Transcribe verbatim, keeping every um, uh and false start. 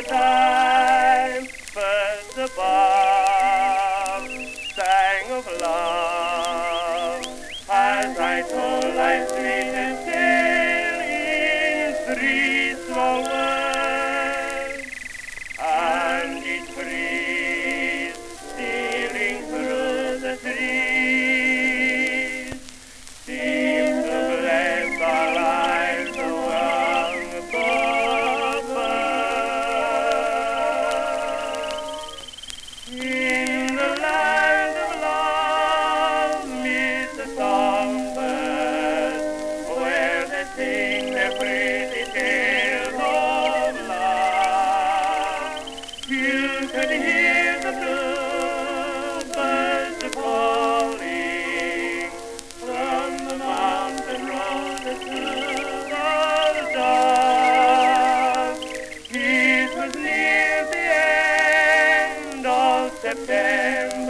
time birds above sang of love, as I told life's sweetest tale in three small words, and each breeze stealing through the trees seemed to bless our lives along above us. In the land of love, meet the songbirds, where they sing their pretty tales of love. You could hear the bluebirds calling from the mountain roses to the dove. It was near the end of September,